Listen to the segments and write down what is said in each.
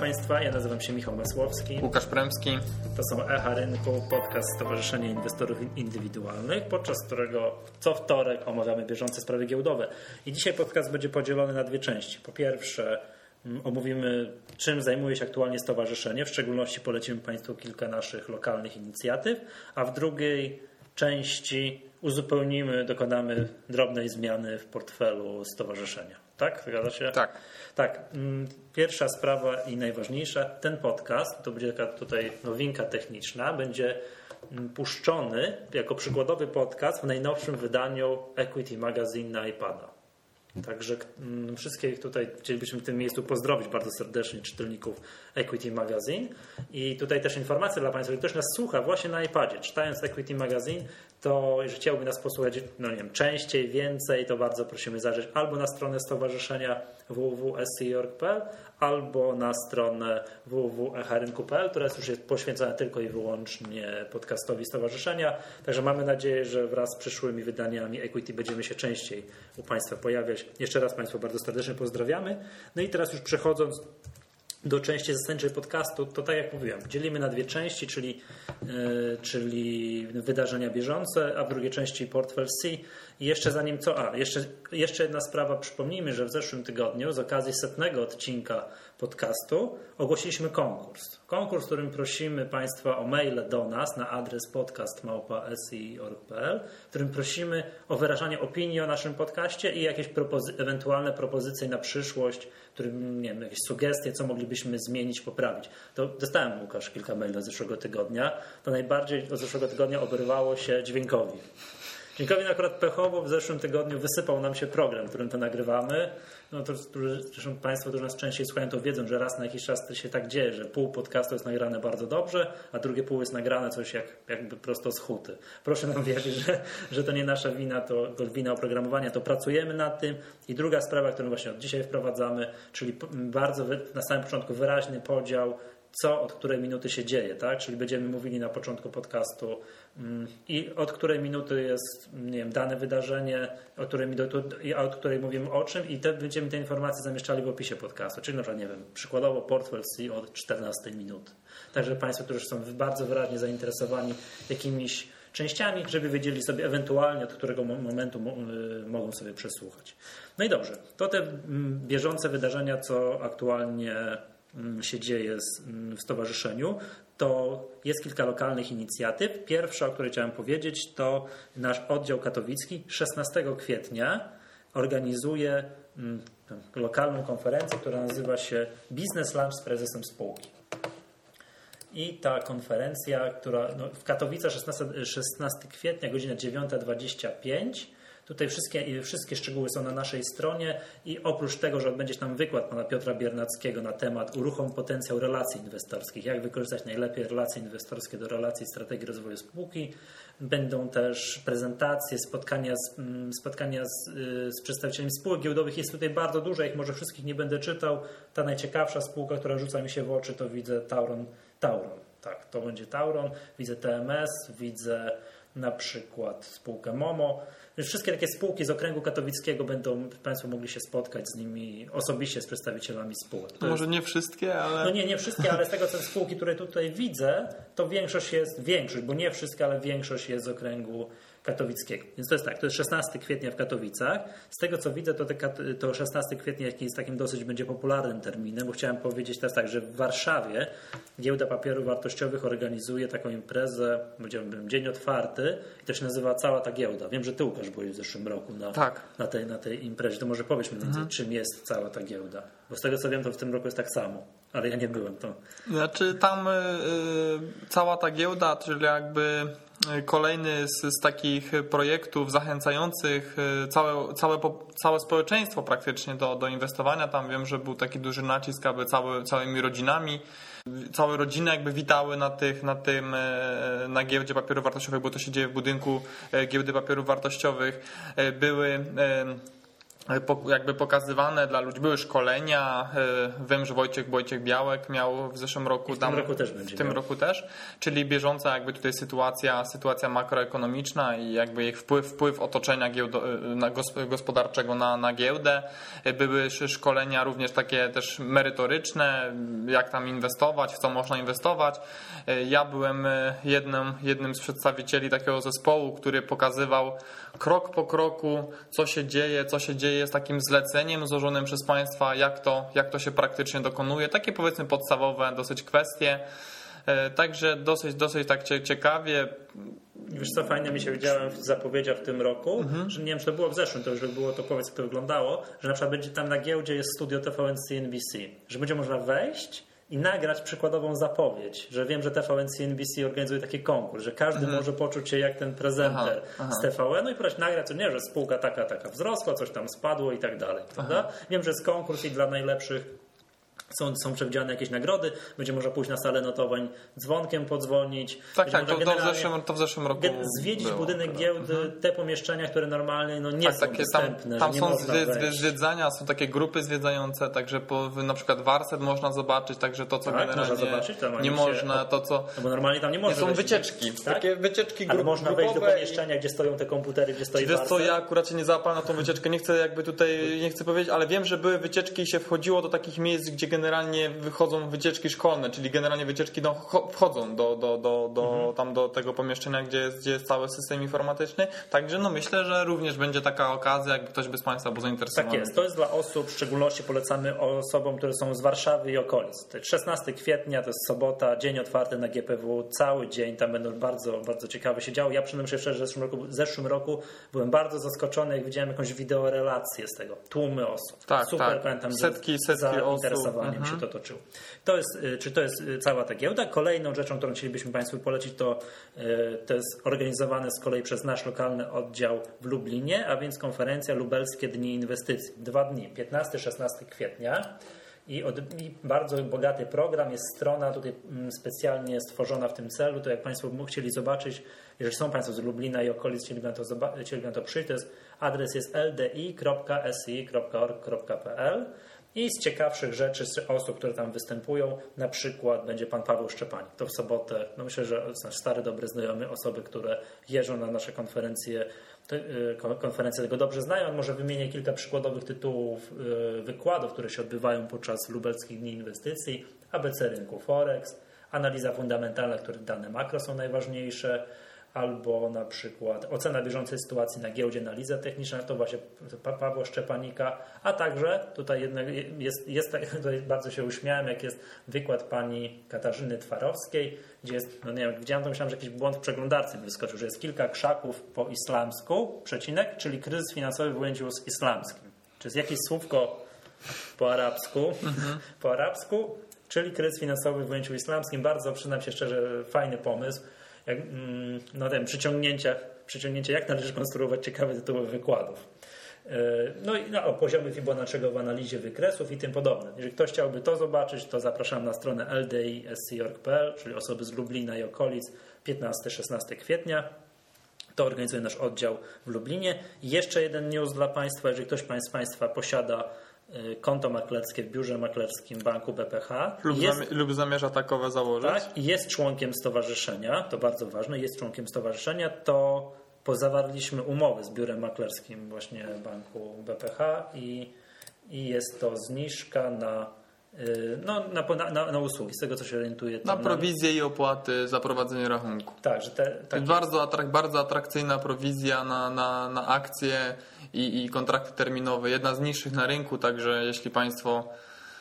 Państwa, ja nazywam się Michał Masłowski. Łukasz Premski. To są Echa Rynku, podcast Stowarzyszenia Inwestorów Indywidualnych, podczas którego co wtorek omawiamy bieżące sprawy giełdowe. I dzisiaj podcast będzie podzielony na dwie części. Po pierwsze omówimy, czym zajmuje się aktualnie stowarzyszenie, w szczególności polecimy Państwu kilka naszych lokalnych inicjatyw, a w drugiej części dokonamy drobnej zmiany w portfelu stowarzyszenia. Tak? Zgadza się? Tak. Pierwsza sprawa i najważniejsza, ten podcast, to będzie taka tutaj nowinka techniczna, będzie puszczony jako przykładowy podcast w najnowszym wydaniu Equity Magazine na iPada. Także wszystkich tutaj chcielibyśmy w tym miejscu pozdrowić bardzo serdecznie czytelników Equity Magazine. I tutaj też informacja dla Państwa, jeżeli ktoś nas słucha właśnie na iPadzie, czytając Equity Magazine, to jeżeli chciałby nas posłuchać częściej, więcej, to bardzo prosimy zajrzeć albo na stronę stowarzyszenia www.sc.org.pl albo na stronę www.echarynku.pl, która już jest poświęcona tylko i wyłącznie podcastowi stowarzyszenia. Także mamy nadzieję, że wraz z przyszłymi wydaniami Equity będziemy się częściej u Państwa pojawiać. Jeszcze raz Państwa bardzo serdecznie pozdrawiamy. No i teraz już przechodząc do części zasadniczej podcastu, to tak jak mówiłem, dzielimy na dwie części, czyli wydarzenia bieżące, a w drugiej części portfel C. I jeszcze zanim jeszcze jedna sprawa, przypomnijmy, że w zeszłym tygodniu z okazji 100. odcinka podcastu ogłosiliśmy konkurs, w którym prosimy Państwa o maile do nas na adres podcast@si.org.pl, w którym prosimy o wyrażanie opinii o naszym podcaście i jakieś ewentualne propozycje na przyszłość, jakieś sugestie, co moglibyśmy zmienić, poprawić. To dostałem, Łukasz, kilka maili z zeszłego tygodnia. To najbardziej od zeszłego tygodnia obrywało się dźwiękowi. Dźwiękowi akurat pechowo w zeszłym tygodniu wysypał nam się program, którym to nagrywamy. No to zresztą Państwo, którzy nas częściej słuchają, to wiedzą, że raz na jakiś czas to się tak dzieje, że pół podcastu jest nagrane bardzo dobrze, a drugie pół jest nagrane coś jakby prosto z huty. Proszę nam wierzyć, że to nie nasza wina, to wina oprogramowania, to pracujemy nad tym. I druga sprawa, którą właśnie od dzisiaj wprowadzamy, czyli bardzo na samym początku wyraźny podział, co od której minuty się dzieje, tak? Czyli będziemy mówili na początku podcastu i od której minuty jest, dane wydarzenie, od której mówimy o czym, i będziemy te informacje zamieszczali w opisie podcastu, czyli na przykład, przykładowo portfel C od 14 minuty. Także Państwo, którzy są bardzo wyraźnie zainteresowani jakimiś częściami, żeby wiedzieli sobie ewentualnie, od którego momentu mogą sobie przesłuchać. No i dobrze, to te bieżące wydarzenia, co aktualnie się dzieje w stowarzyszeniu, to jest kilka lokalnych inicjatyw. Pierwsza, o której chciałem powiedzieć, to nasz oddział katowicki 16 kwietnia organizuje lokalną konferencję, która nazywa się Business Lunch z prezesem spółki. I ta konferencja, która w Katowicach 16 kwietnia, godzina 9:25. Tutaj wszystkie szczegóły są na naszej stronie i oprócz tego, że odbędzie się tam wykład pana Piotra Biernackiego na temat uruchom potencjał relacji inwestorskich, jak wykorzystać najlepiej relacje inwestorskie do relacji strategii rozwoju spółki. Będą też prezentacje, spotkania z przedstawicielami spółek giełdowych. Jest tutaj bardzo dużo, ich może wszystkich nie będę czytał. Ta najciekawsza spółka, która rzuca mi się w oczy, to widzę Tauron. Tak, to będzie Tauron. Widzę TMS, widzę na przykład spółkę Momo. Wszystkie takie spółki z okręgu katowickiego będą Państwo mogli się spotkać z nimi osobiście, z przedstawicielami spółek. Może nie wszystkie, ale... No nie wszystkie, ale z tego co spółki, które tutaj widzę, to większość, bo nie wszystkie, ale większość jest z okręgu katowickiego. Więc to jest tak, to jest 16 kwietnia w Katowicach. Z tego co widzę, to 16 kwietnia jest takim dosyć będzie popularnym terminem, bo chciałem powiedzieć teraz tak, że w Warszawie Giełda Papierów Wartościowych organizuje taką imprezę, powiedziałbym dzień otwarty, i to się nazywa Cała ta Giełda. Wiem, że Ty, Łukasz, byłeś w zeszłym roku na tej imprezie. To może powiedz mi czym jest Cała ta Giełda. Bo z tego co wiem, to w tym roku jest tak samo, ale ja nie byłem to. Znaczy tam Cała ta Giełda, czyli jakby kolejny z takich projektów zachęcających całe społeczeństwo praktycznie do inwestowania. Tam wiem, że był taki duży nacisk, aby całymi rodzinami, całe rodziny jakby witały na Giełdzie Papierów Wartościowych, bo to się dzieje w budynku Giełdy Papierów Wartościowych. Były jakby pokazywane dla ludzi. Były szkolenia. Wiem, że Wojciech Białek miał w zeszłym roku. W tym roku też będzie. W tym roku też. Czyli bieżąca jakby tutaj sytuacja makroekonomiczna i jakby ich wpływ otoczenia gospodarczego na giełdę. Były szkolenia również takie też merytoryczne, jak tam inwestować, w co można inwestować. Ja byłem jednym z przedstawicieli takiego zespołu, który pokazywał krok po kroku, co się dzieje z takim zleceniem złożonym przez państwa, jak to się praktycznie dokonuje. Takie powiedzmy podstawowe dosyć kwestie. Także dosyć tak ciekawie. Wiesz co, fajnie mi się widziałem w zapowiedziach w tym roku, że nie wiem, czy to było w zeszłym, to już było, to powiedz, jak to wyglądało, że na przykład będzie tam na giełdzie jest studio TVN-CNBC, że będzie można wejść i nagrać przykładową zapowiedź, że wiem, że TVN-CNBC organizuje taki konkurs, że każdy może poczuć się jak ten prezenter z TVN-u i próbować nagrać, nie, że spółka taka wzrosła, coś tam spadło i tak dalej, prawda? Wiem, że jest konkurs i dla najlepszych są przewidziane jakieś nagrody, będzie można pójść na salę notowań, dzwonkiem podzwonić. Tak, to w zeszłym roku zwiedzić było, budynek giełdy, te pomieszczenia, które normalnie nie są dostępne. Tam są zwiedzania, są takie grupy zwiedzające, także na przykład Warset można zobaczyć, także to, co generalnie można zobaczyć, tam nie można, to co... No bo normalnie tam nie można są wycieczki, tak? Takie wycieczki grupowe. Ale można wejść do pomieszczenia, gdzie stoją te komputery, gdzie stoi Warset. Wiesz co, ja akurat się nie załapałem na tą wycieczkę, nie chcę powiedzieć, ale wiem, że były wycieczki i się wchodziło do takich miejsc, gdzie generalnie wychodzą wycieczki szkolne, czyli generalnie wycieczki wchodzą do tego pomieszczenia, gdzie jest cały system informatyczny. Także myślę, że również będzie taka okazja, jakby ktoś by z Państwa był zainteresowany. Tak jest. To jest dla osób, w szczególności polecamy osobom, które są z Warszawy i okolic. 16 kwietnia to jest sobota, dzień otwarty na GPW, cały dzień, tam będą bardzo, bardzo ciekawe się działo. Ja przyznam się szczerze, że w zeszłym roku byłem bardzo zaskoczony, jak widziałem jakąś wideorelację z tego. Tłumy osób. Super, pamiętam, setki zainteresowaniem się to toczyło. To jest cała ta giełda. Kolejną rzeczą, którą chcielibyśmy Państwu polecić, to jest organizowane z kolei przez nasz lokalny oddział w Lublinie, a więc konferencja Lubelskie Dni Inwestycji. 2 dni, 15-16 kwietnia. I bardzo bogaty program, jest strona tutaj specjalnie stworzona w tym celu. To jak Państwo chcieli zobaczyć, jeżeli są Państwo z Lublina i okolic, chcieli na to przyjść, to jest adres jest ldi.si.org.pl. I z ciekawszych rzeczy, z osób, które tam występują, na przykład będzie pan Paweł Szczepanik. To w sobotę, myślę, że nasz stary, dobry znajomy, osoby, które jeżdżą na nasze konferencje tego dobrze znają. On może wymienię kilka przykładowych tytułów wykładów, które się odbywają podczas Lubelskich Dni Inwestycji, ABC rynku Forex, analiza fundamentalna, których dane makro są najważniejsze, albo na przykład ocena bieżącej sytuacji na giełdzie, analiza techniczna, to właśnie Pawła Szczepanika, a także tutaj tutaj bardzo się uśmiałem, jak jest wykład pani Katarzyny Twarowskiej, gdzie jest, jak widziałem, to myślałem, że jakiś błąd w przeglądarce mi wyskoczył, że jest kilka krzaków po islamsku, przecinek, czyli kryzys finansowy w ujęciu islamskim. Czy jest jakieś słówko po arabsku, czyli kryzys finansowy w ujęciu islamskim. Bardzo, przyznam się szczerze, fajny pomysł. Przyciągnięcie, jak należy konstruować ciekawe tytuły wykładów. O poziomie Fibonacciego w analizie wykresów i tym podobne. Jeżeli ktoś chciałby to zobaczyć, to zapraszam na stronę ldi.si.org.pl, czyli osoby z Lublina i okolic, 15-16 kwietnia. To organizuje nasz oddział w Lublinie. I jeszcze jeden news dla Państwa, jeżeli ktoś z Państwa posiada konto maklerskie w biurze maklerskim banku BPH lub zamierza takowe założyć. Tak, jest członkiem stowarzyszenia, to bardzo ważne, jest członkiem stowarzyszenia, to zawarliśmy umowę z biurem maklerskim właśnie banku BPH i jest to zniżka na usługi, z tego co się orientuję. Na prowizję i opłaty za prowadzenie rachunku. Tak, że bardzo atrakcyjna prowizja na akcje i kontrakty terminowe. Jedna z niższych na rynku, także jeśli Państwo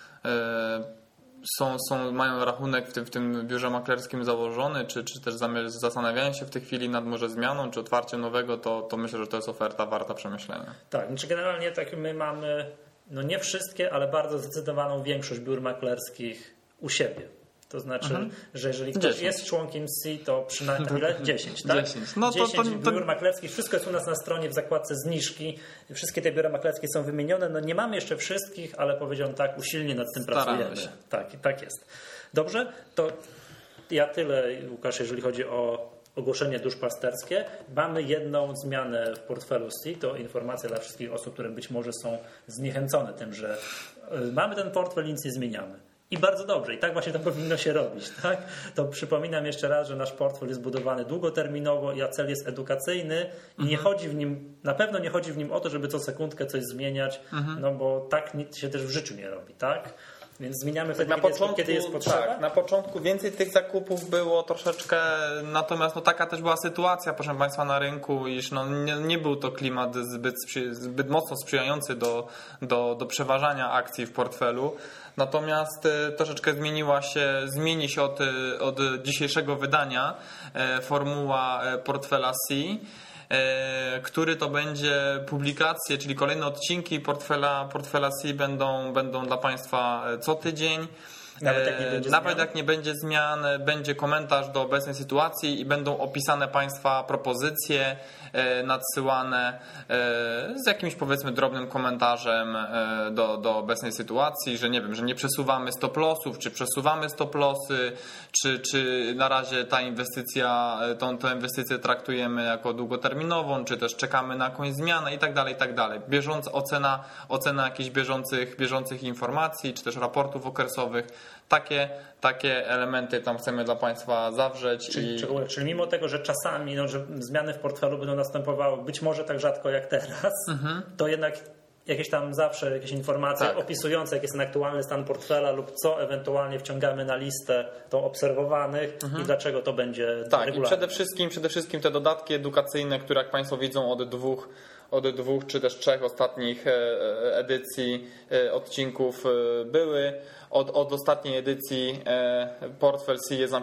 mają rachunek w tym biurze maklerskim założony, czy też zastanawiają się w tej chwili nad może zmianą, czy otwarciem nowego, to myślę, że to jest oferta warta przemyślenia. Tak, generalnie tak my mamy nie wszystkie, ale bardzo zdecydowaną większość biur maklerskich u siebie. To znaczy, że jeżeli ktoś 10. jest członkiem C, to przynajmniej 10, tak? 10. 10 biur maklerskich, wszystko jest u nas na stronie w zakładce zniżki. Wszystkie te biura maklerskie są wymienione. Nie mamy jeszcze wszystkich, ale powiedziałem tak, usilnie nad tym pracujemy. Tak jest. Dobrze, to ja tyle, Łukasz, jeżeli chodzi o ogłoszenie duszpasterskie. Mamy jedną zmianę w portfelu C, to informacja dla wszystkich osób, które być może są zniechęcone tym, że mamy ten portfel, nic nie zmieniamy. I bardzo dobrze, i tak właśnie to powinno się robić. Tak? To przypominam jeszcze raz, że nasz portfel jest budowany długoterminowo, a cel jest edukacyjny i nie chodzi w nim, na pewno nie chodzi w nim o to, żeby co sekundkę coś zmieniać, no bo tak nic się też w życiu nie robi. Tak? Więc zmieniamy wtedy, kiedy jest potrzeba. Tak, na początku więcej tych zakupów było troszeczkę, natomiast taka też była sytuacja, proszę Państwa, na rynku, iż nie był to klimat zbyt mocno sprzyjający do przeważania akcji w portfelu. Natomiast troszeczkę zmieni się od dzisiejszego wydania formuła portfela C, który to będzie publikacje, czyli kolejne odcinki portfela C będą dla Państwa co tydzień. Nawet jak nie będzie zmian, będzie komentarz do obecnej sytuacji i będą opisane Państwa propozycje nadsyłane z jakimś, powiedzmy, drobnym komentarzem do obecnej sytuacji, że nie wiem, że nie przesuwamy stop lossów, czy przesuwamy stop lossy, czy na razie tę inwestycję traktujemy jako długoterminową, czy też czekamy na jakąś zmianę i tak dalej, i tak dalej. Bieżąca ocena jakichś bieżących informacji, czy też raportów okresowych. Takie elementy tam chcemy dla Państwa zawrzeć. Czyli mimo tego, że czasami że zmiany w portfelu będą następowały być może tak rzadko jak teraz, to jednak jakieś tam zawsze jakieś informacje opisujące, jaki jest ten aktualny stan portfela lub co ewentualnie wciągamy na listę tą obserwowanych i dlaczego to będzie regularne. I przede wszystkim te dodatki edukacyjne, które jak Państwo widzą od dwóch czy też trzech ostatnich edycji odcinków były. Od ostatniej edycji portfel C jest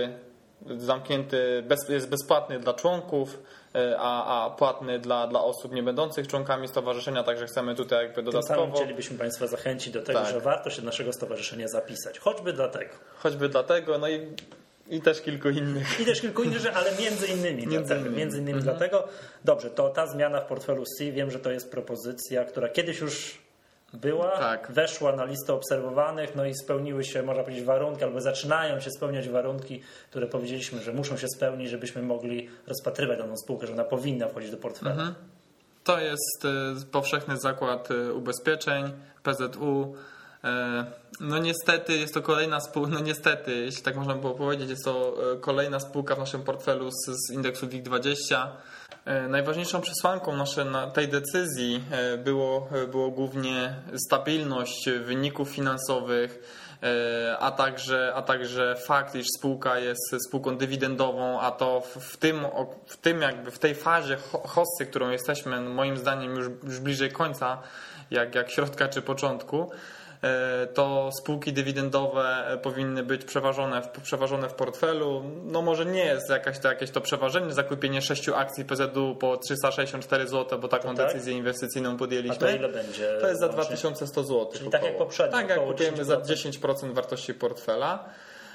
jest bezpłatny dla członków, a płatny dla osób nie będących członkami stowarzyszenia, także chcemy tutaj jakby dodatkowo. Tym samym chcielibyśmy Państwa zachęcić do tego, że warto się do naszego stowarzyszenia zapisać. Choćby dlatego, no i też kilku innych. Ale między innymi dlatego. Dobrze, to ta zmiana w portfelu C, wiem, że to jest propozycja, która kiedyś już była, weszła na listę obserwowanych, no i spełniły się, można powiedzieć, warunki, albo zaczynają się spełniać warunki, które powiedzieliśmy, że muszą się spełnić, żebyśmy mogli rozpatrywać daną spółkę, że ona powinna wchodzić do portfela. To jest Powszechny Zakład Ubezpieczeń, PZU. No niestety jest to kolejna spółka, jeśli tak można było powiedzieć, jest to kolejna spółka w naszym portfelu z indeksu WIG20. Najważniejszą przesłanką tej decyzji było głównie stabilność wyników finansowych, a także fakt, iż spółka jest spółką dywidendową, a to w tej fazie hossy, którą jesteśmy, moim zdaniem już bliżej końca, jak środka czy początku, to spółki dywidendowe powinny być przeważone w portfelu. No może nie jest jakieś to przeważenie, zakupienie 6 akcji PZU po 364 zł, bo taką decyzję inwestycyjną podjęliśmy. A to ile będzie? To jest za 2100 zł. Czyli tak jak poprzednio. Tak jak kupujemy za 10% wartości portfela.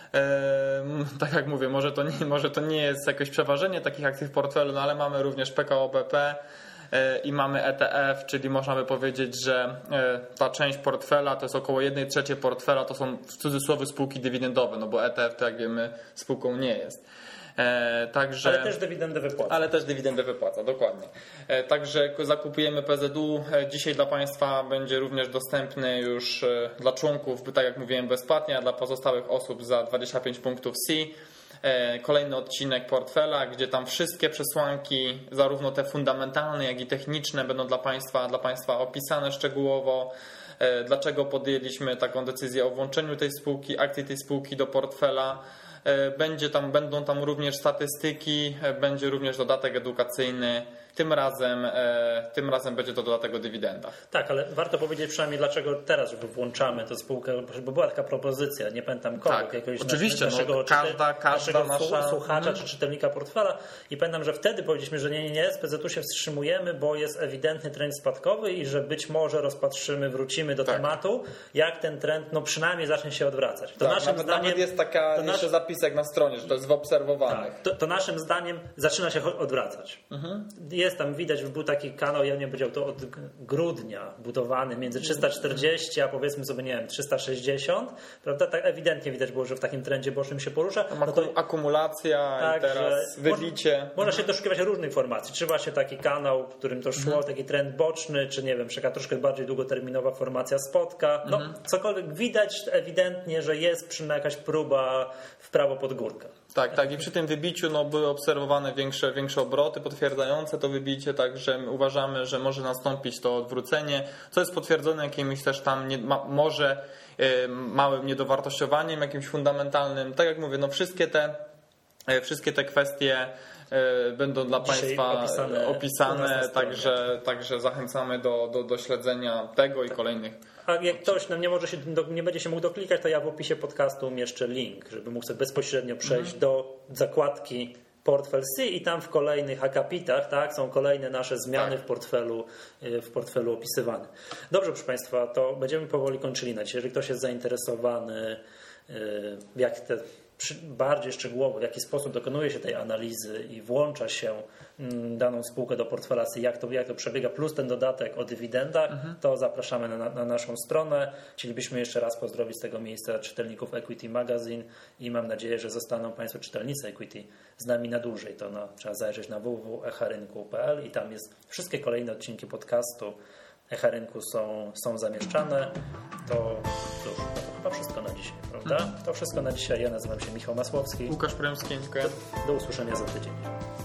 Tak jak mówię, może to nie jest jakieś przeważenie takich akcji w portfelu, no ale mamy również PKO BP i mamy ETF, czyli można by powiedzieć, że ta część portfela to jest około 1/3 portfela, to są w cudzysłowie spółki dywidendowe, no bo ETF, to jak wiemy, spółką nie jest. Także, ale też dywidendę wypłaca, dokładnie. Także zakupujemy PZU. Dzisiaj dla Państwa będzie również dostępny już dla członków, tak jak mówiłem, bezpłatnie, a dla pozostałych osób za 25 punktów C. Kolejny odcinek portfela, gdzie tam wszystkie przesłanki, zarówno te fundamentalne, jak i techniczne, będą dla Państwa opisane szczegółowo. Dlaczego podjęliśmy taką decyzję o włączeniu akcji tej spółki do portfela. Będą tam również statystyki, będzie również dodatek edukacyjny. Tym razem będzie to dodatek o dywidendach. Tak, ale warto powiedzieć przynajmniej, dlaczego teraz włączamy tę spółkę, bo była taka propozycja, nie pamiętam kogo, jakiegoś naszego słuchacza czy czytelnika portfela i pamiętam, że wtedy powiedzieliśmy, że nie, z PZU się wstrzymujemy, bo jest ewidentny trend spadkowy i że być może wrócimy do tematu, jak ten trend przynajmniej zacznie się odwracać. To naszym zdaniem, nawet jest jeszcze zapisek na stronie, że to jest w obserwowanych. To naszym zdaniem zaczyna się odwracać. jest, tam widać, był taki kanał, ja nie wiem, powiedział to od grudnia budowany między 340 a powiedzmy sobie, nie wiem, 360, prawda? Tak ewidentnie widać było, że w takim trendzie bocznym się porusza. No to akumulacja tak, i teraz wybicie. Można się doszukiwać różnych formacji. Czy właśnie taki kanał, w którym to szło, taki trend boczny, czy nie wiem, taka troszkę bardziej długoterminowa formacja spotka. No, cokolwiek widać ewidentnie, że jest przynajmniej jakaś próba w prawo pod górkę. Tak. I przy tym wybiciu były obserwowane większe obroty potwierdzające to wybicie, także uważamy, że może nastąpić to odwrócenie, co jest potwierdzone jakimś też tam może małym niedowartościowaniem, jakimś fundamentalnym. Tak jak mówię, wszystkie te kwestie będą dla dzisiaj Państwa opisane, także zachęcamy do śledzenia tego i kolejnych. A jak ktoś nie będzie się mógł doklikać, to ja w opisie podcastu umieszczę link, żeby mógł sobie bezpośrednio przejść do zakładki Portfel C i tam w kolejnych akapitach, tak, są kolejne nasze zmiany w portfelu opisywane. Dobrze, proszę Państwa, to będziemy powoli kończyli na dzisiaj. Jeżeli ktoś jest zainteresowany, jak te bardziej szczegółowo, w jaki sposób dokonuje się tej analizy i włącza się daną spółkę do portfela, jak to przebiega, plus ten dodatek o dywidendach, to zapraszamy na naszą stronę. Chcielibyśmy jeszcze raz pozdrowić z tego miejsca czytelników Equity Magazine i mam nadzieję, że zostaną Państwo czytelnicy Equity z nami na dłużej. Trzeba zajrzeć na www.echarynku.pl i tam jest wszystkie kolejne odcinki podcastu Echa Rynku są zamieszczane. To chyba wszystko na dzisiaj, prawda? To wszystko na dzisiaj. Ja nazywam się Michał Masłowski. Łukasz Premski, dziękuję. Do usłyszenia za tydzień.